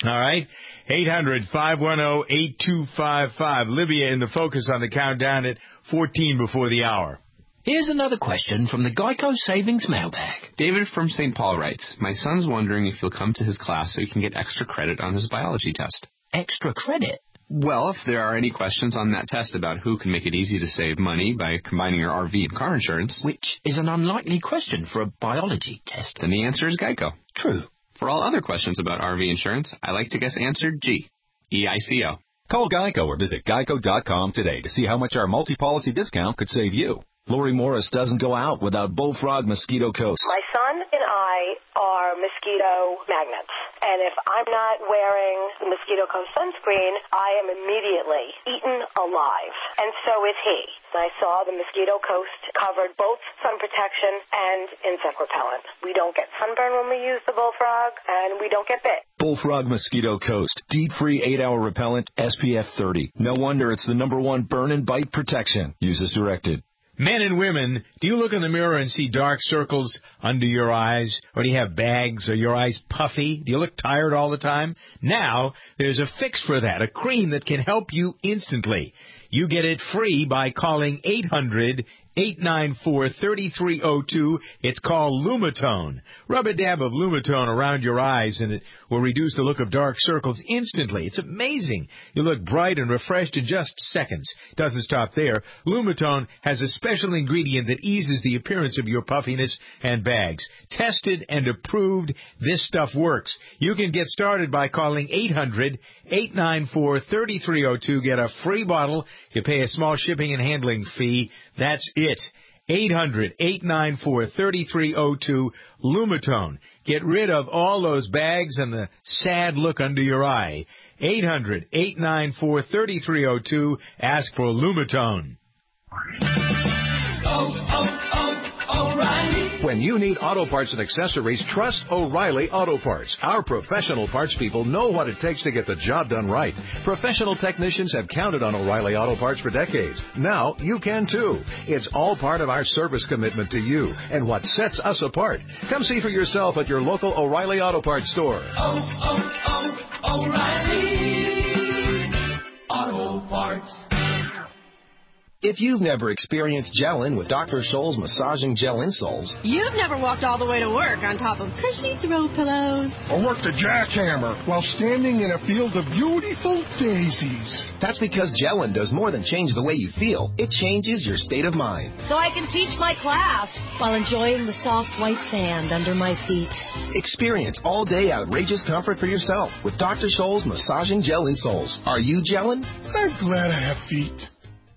All right. eight hundred, five one zero, eight two five five. Libya in the focus on the countdown at fourteen before the hour. Here's another question from the Geico Savings Mailbag. David from Saint Paul writes, my son's wondering if you'll come to his class so he can get extra credit on his biology test. Extra credit? Well, if there are any questions on that test about who can make it easy to save money by combining your R V and car insurance, which is an unlikely question for a biology test, then the answer is Geico. True. For all other questions about R V insurance, I like to guess answer G, E I C O. Call Geico or visit geico dot com today to see how much our multi-policy discount could save you. Lori Morris doesn't go out without Bullfrog Mosquito Coast. My son and I are mosquito magnets. And if I'm not wearing the Mosquito Coast sunscreen, I am immediately eaten alive. And so is he. I saw the Mosquito Coast covered both sun protection and insect repellent. We don't get sunburn when we use the Bullfrog, and we don't get bit. Bullfrog Mosquito Coast. Deep-free eight hour repellent, S P F thirty. No wonder it's the number one burn and bite protection. Use as directed. Men and women, do you look in the mirror and see dark circles under your eyes? Or do you have bags? Are your eyes puffy? Do you look tired all the time? Now, there's a fix for that, a cream that can help you instantly. You get it free by calling eight hundred, eight nine four, three three zero two. It's called Lumitone. Rub a dab of Lumitone around your eyes and it will reduce the look of dark circles instantly. It's amazing. You look bright and refreshed in just seconds. Doesn't stop there. Lumitone has a special ingredient that eases the appearance of your puffiness and bags. Tested and approved, this stuff works. You can get started by calling eight hundred, eight nine four, three three zero two. Get a free bottle. You pay a small shipping and handling fee. That's it. eight hundred, eight nine four, three three zero two. Lumitone. Get rid of all those bags and the sad look under your eye. eight hundred, eight nine four, three three zero two. Ask for Lumitone. Oh, oh, oh, O'Reilly. When you need auto parts and accessories, trust O'Reilly Auto Parts. Our professional parts people know what it takes to get the job done right. Professional technicians have counted on O'Reilly Auto Parts for decades. Now you can too. It's all part of our service commitment to you and what sets us apart. Come see for yourself at your local O'Reilly Auto Parts store. Oh, oh, oh, O'Reilly Auto Parts. If you've never experienced gelling with Doctor Scholl's massaging gel insoles, you've never walked all the way to work on top of cushy throw pillows, or worked a jackhammer while standing in a field of beautiful daisies. That's because gelling does more than change the way you feel. It changes your state of mind. So I can teach my class while enjoying the soft white sand under my feet. Experience all-day outrageous comfort for yourself with Doctor Scholl's massaging gel insoles. Are you gelling? I'm glad I have feet.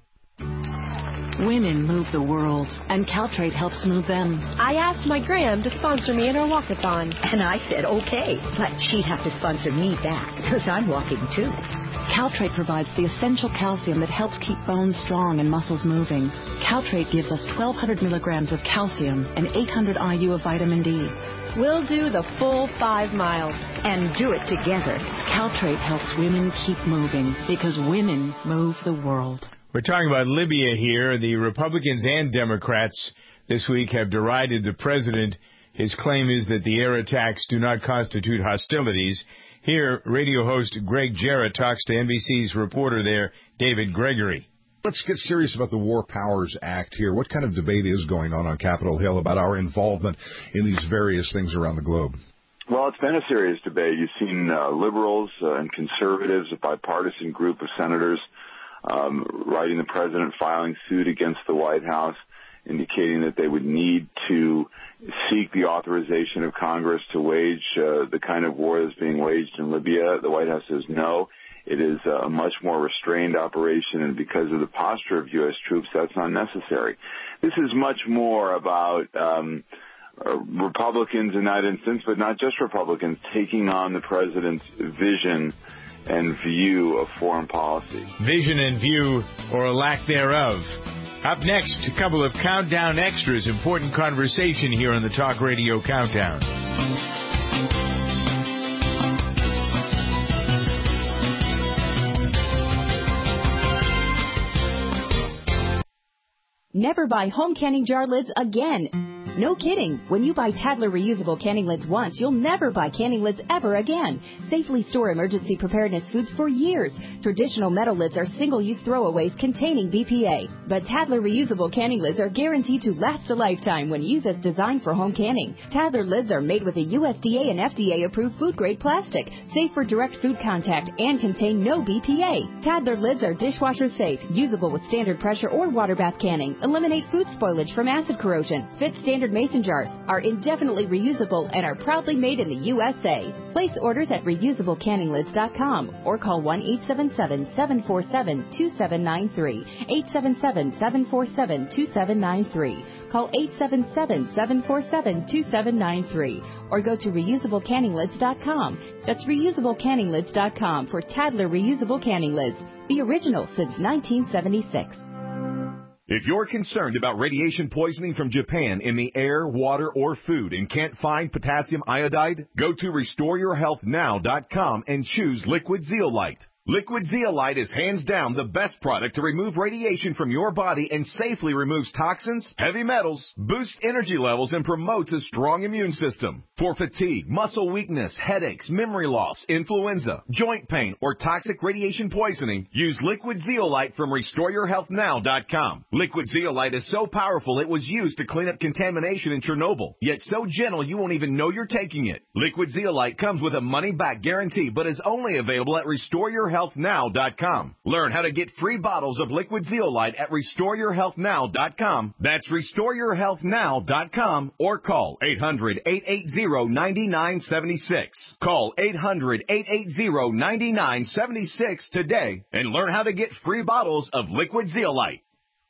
Women move the world, and Caltrate helps move them. I asked my gram to sponsor me in her walkathon. And I said, okay, but she'd have to sponsor me back, because I'm walking too. Caltrate provides the essential calcium that helps keep bones strong and muscles moving. Caltrate gives us twelve hundred milligrams of calcium and eight hundred I U of vitamin D. We'll do the full five miles. And do it together. Caltrate helps women keep moving, because women move the world. We're talking about Libya here. The Republicans and Democrats this week have derided the president. His claim is that the air attacks do not constitute hostilities. Here, radio host Greg Jarrett talks to N B C's reporter there, David Gregory. Let's get serious about the War Powers Act here. What kind of debate is going on on Capitol Hill about our involvement in these various things around the globe? Well, it's been a serious debate. You've seen uh, liberals uh, and conservatives, a bipartisan group of senators, Um, writing the president, filing suit against the White House, indicating that they would need to seek the authorization of Congress to wage uh, the kind of war that's being waged in Libya. The White House says no. It is a much more restrained operation, and because of the posture of U S troops, that's not necessary. This is much more about um, uh, Republicans in that instance, but not just Republicans, taking on the president's vision and view of foreign policy. Vision and view, or a lack thereof. Up next, a couple of countdown extras. Important conversation here on the Talk Radio Countdown. Never buy home canning jar lids again. No kidding. When you buy Tadler reusable canning lids once, you'll never buy canning lids ever again. Safely store emergency preparedness foods for years. Traditional metal lids are single-use throwaways containing B P A. But Tadler reusable canning lids are guaranteed to last a lifetime when used as designed for home canning. Tadler lids are made with a U S D A and F D A-approved food-grade plastic, safe for direct food contact, and contain no B P A. Tadler lids are dishwasher safe, usable with standard pressure or water bath canning, eliminate food spoilage from acid corrosion, fit standard mason jars, are indefinitely reusable, and are proudly made in the U S A. Place orders at reusable canning lids dot com or call one eight seven seven, seven four seven, two seven nine three, eight seven seven, seven four seven, two seven nine three. Call eight seven seven, seven four seven, two seven nine three or go to reusable canning lids dot com. That's reusable canning lids dot com for Tadler reusable canning lids, the original since nineteen seventy-six. If you're concerned about radiation poisoning from Japan in the air, water, or food and can't find potassium iodide, go to restore your health now dot com and choose Liquid Zeolite. Liquid Zeolite is hands down the best product to remove radiation from your body and safely removes toxins, heavy metals, boosts energy levels, and promotes a strong immune system. For fatigue, muscle weakness, headaches, memory loss, influenza, joint pain, or toxic radiation poisoning, use Liquid Zeolite from restore your health now dot com. Liquid Zeolite is so powerful it was used to clean up contamination in Chernobyl, yet so gentle you won't even know you're taking it. Liquid Zeolite comes with a money-back guarantee, but is only available at restore your health now dot com. Learn how to get free bottles of Liquid Zeolite at restore your health now dot com. That's restore your health now dot com or call eight hundred, eight eight zero, nine nine seven six. Call eight hundred, eight eight zero, nine nine seven six today and learn how to get free bottles of Liquid Zeolite.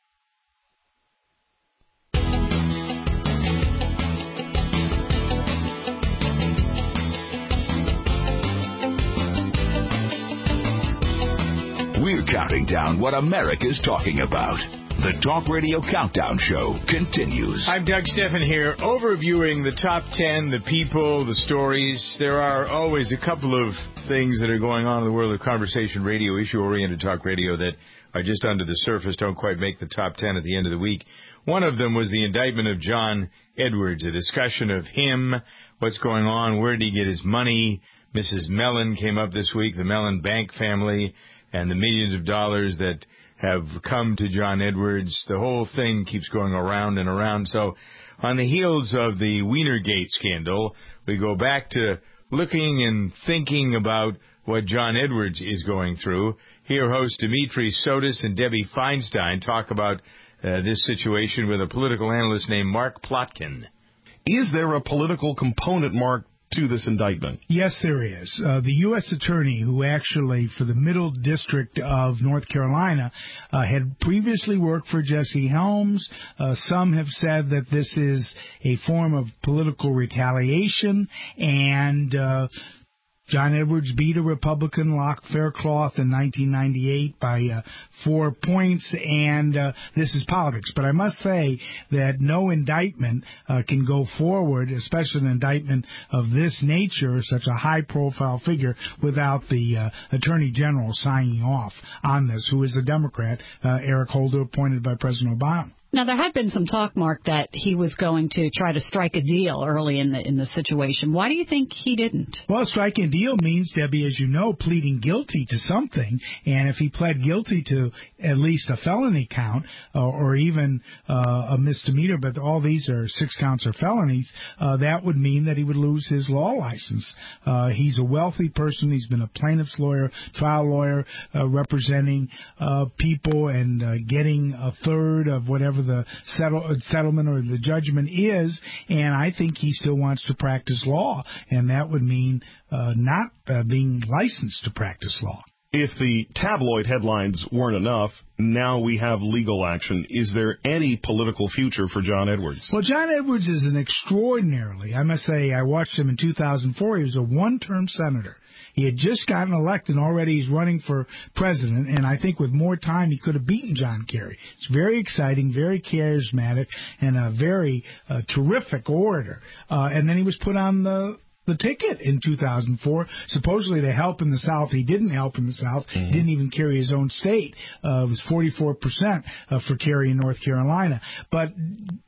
We're counting down what America's talking about. The Talk Radio Countdown Show continues. I'm Doug Steffen here, overviewing the top ten, the people, the stories. There are always a couple of things that are going on in the world of conversation radio, issue-oriented talk radio, that are just under the surface, don't quite make the top ten at the end of the week. One of them was the indictment of John Edwards, a discussion of him, what's going on, where did he get his money. Missus Mellon came up this week, the Mellon Bank family, and the millions of dollars that have come to John Edwards. The whole thing keeps going around and around. So on the heels of the Wienergate scandal, we go back to looking and thinking about what John Edwards is going through. Here hosts Dimitri Sotis and Debbie Feinstein talk about uh, this situation with a political analyst named Mark Plotkin. Is there a political component, Mark, to this indictment? Yes, there is. Uh, the U S attorney, who actually, for the Middle District of North Carolina, uh, had previously worked for Jesse Helms. Uh, some have said that this is a form of political retaliation, and uh, John Edwards beat a Republican, Locke Faircloth, in nineteen ninety-eight by uh, four points, and uh, this is politics. But I must say that no indictment uh, can go forward, especially an indictment of this nature, such a high-profile figure, without the uh, Attorney General signing off on this, who is a Democrat, uh, Eric Holder, appointed by President Obama. Now, there had been some talk, Mark, that he was going to try to strike a deal early in the in the situation. Why do you think he didn't? Well, striking a deal means, Debbie, as you know, pleading guilty to something. And if he pled guilty to at least a felony count uh, or even uh, a misdemeanor, but all these are six counts or felonies, uh, that would mean that he would lose his law license. Uh, he's a wealthy person. He's been a plaintiff's lawyer, trial lawyer, uh, representing uh, people and uh, getting a third of whatever the settle, settlement or the judgment is, and I think he still wants to practice law, and that would mean uh, not uh, being licensed to practice law. If the tabloid headlines weren't enough, now we have legal action. Is there any political future for John Edwards? Well, John Edwards is an extraordinarily, I must say, I watched him in two thousand four. He was a one-term senator. He had just gotten elected, and already he's running for president, and I think with more time he could have beaten John Kerry. It's very exciting, very charismatic, and a very uh, terrific orator. Uh, and then he was put on the the ticket in two thousand four, supposedly to help in the South. He didn't help in the South. Mm-hmm. He didn't even carry his own state. Uh, it was forty-four percent uh, for Kerry in North Carolina. But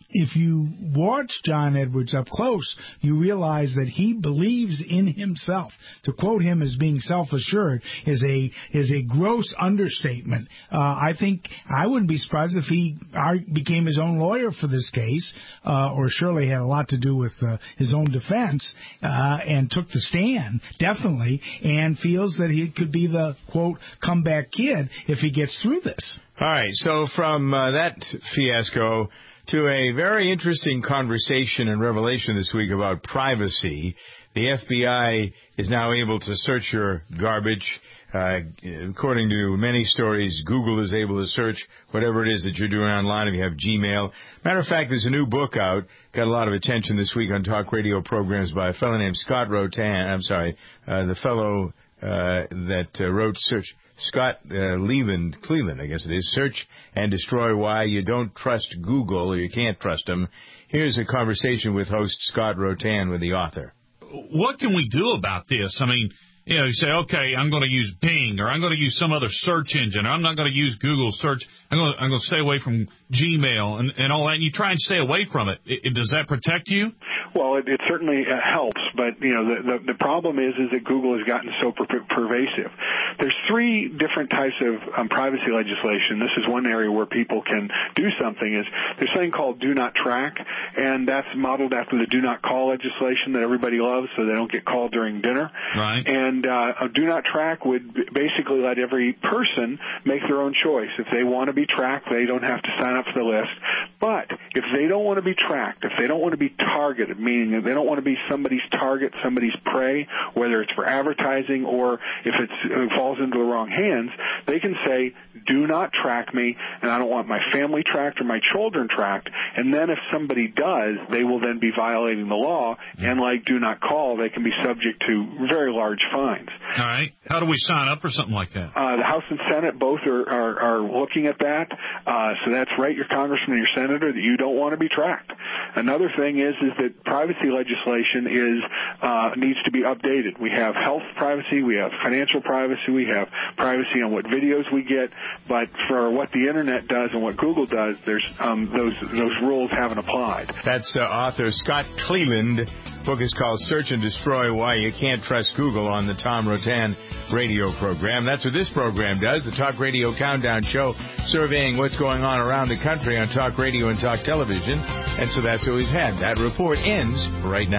if you watch John Edwards up close, you realize that he believes in himself. To quote him as being self-assured is a is a gross understatement. Uh, I think I wouldn't be surprised if he became his own lawyer for this case, uh, or surely had a lot to do with uh, his own defense, uh, and took the stand, definitely, and feels that he could be the, quote, comeback kid if he gets through this. All right, so from uh, that fiasco to a very interesting conversation and revelation this week about privacy. The F B I is now able to search your garbage. Uh, according to many stories, Google is able to search whatever it is that you're doing online if you have Gmail. Matter of fact, there's a new book out, got a lot of attention this week on talk radio programs by a fellow named Scott Rotan. I'm sorry, uh, the fellow uh, that uh, wrote Search, Scott uh, Leland, Cleland, I guess it is, Search and Destroy Why You Don't Trust Google, or you Can't Trust Them. Here's a conversation with host Scott Rotan with the author. What can we do about this? I mean, you know, you say, okay, I'm going to use Bing, or I'm going to use some other search engine, or I'm not going to use Google search. I'm going to, I'm going to stay away from Gmail and, and all that. And you try and stay away from it. it, it does that protect you? Well, it, it certainly uh, helps, but you know the, the the problem is is that Google has gotten so per- pervasive. There's three different types of um, privacy legislation. This is one area where people can do something. Is there's something called Do Not Track, and that's modeled after the Do Not Call legislation that everybody loves, so they don't get called during dinner. Right. And uh, a Do Not Track would basically let every person make their own choice. If they want to be tracked, they don't have to sign up for the list. But if they don't want to be tracked, if they don't want to be targeted, meaning that they don't want to be somebody's target, somebody's prey, whether it's for advertising or if it's, it falls into the wrong hands, they can say, do not track me, and I don't want my family tracked or my children tracked. And then if somebody does, they will then be violating the law, and like Do Not Call, they can be subject to very large fines. All right. How do we sign up for something like that? Uh, the House and Senate both are, are, are looking at that. Uh, so that's right, your congressman and your senator, that you don't want to be tracked. Another thing is is that privacy legislation is uh, needs to be updated. We have health privacy, we have financial privacy, we have privacy on what videos we get, but for what the Internet does and what Google does, there's um, those those rules haven't applied. That's uh, author Scott Cleland. Book is called Search and Destroy Why You Can't Trust Google on the Tom Rotan radio program. That's what this program does, the Talk Radio Countdown Show, surveying what's going on around the country on talk radio and talk television. And so that's what we've had. That report ends right now.